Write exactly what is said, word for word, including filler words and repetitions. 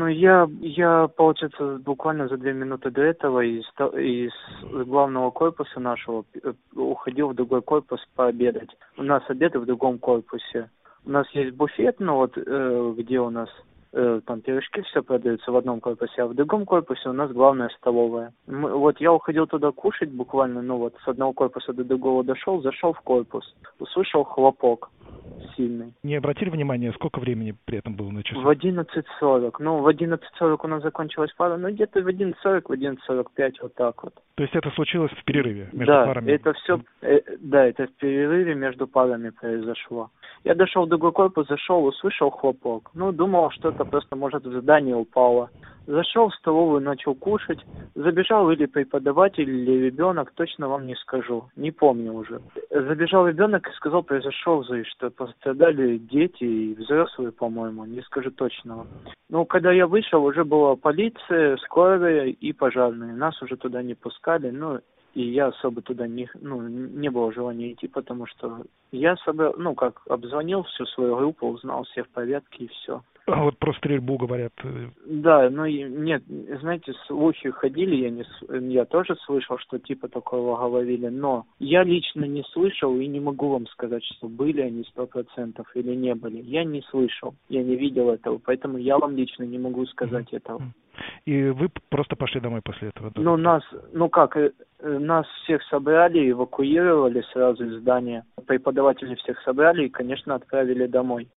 я, я, получается, буквально за две минуты до этого из, из главного корпуса нашего уходил в другой корпус пообедать. У нас обеды в другом корпусе. У нас есть буфет, ну вот, э, где у нас э, там пирожки все продаются в одном корпусе, а в другом корпусе у нас главная столовая. Мы, вот я уходил туда кушать буквально, ну вот с одного корпуса до другого дошел, зашел в корпус, услышал хлопок сильный. Не обратили внимания, сколько времени при этом было на часах? В одиннадцать сорок. Ну, в одиннадцать сорок у нас закончилась пара, ну где-то в одиннадцать сорок, в одиннадцать сорок пять, вот так вот. То есть это случилось в перерыве между да, парами? Да, это все, э, да, это в перерыве между парами произошло. Я дошел в другой корпус, зашел, услышал хлопок. Ну, думал, что это просто, может, в здание упало. Зашел в столовую, начал кушать. Забежал или преподаватель, или ребенок, точно вам не скажу. Не помню уже. Забежал ребенок и сказал, произошел взрыв, что пострадали дети и взрослые, по-моему, не скажу точного. Но когда я вышел, уже была полиция, скорая и пожарные. Нас уже туда не пускали, ну, и я особо туда не, ну, не было желания идти, потому что я собрал, ну, как, обзвонил всю свою группу, узнал, все в порядке и все. А вот про стрельбу говорят. Да, ну нет, знаете, слухи ходили, я не, я тоже слышал, что типа такого говорили, но я лично не слышал и не могу вам сказать, что были они сто процентов или не были. Я не слышал, я не видел этого, поэтому я вам лично не могу сказать этого. И вы просто пошли домой после этого? Да? Ну, нас, ну как, нас всех собрали, эвакуировали сразу из здания. Преподаватели всех собрали и, конечно, отправили домой.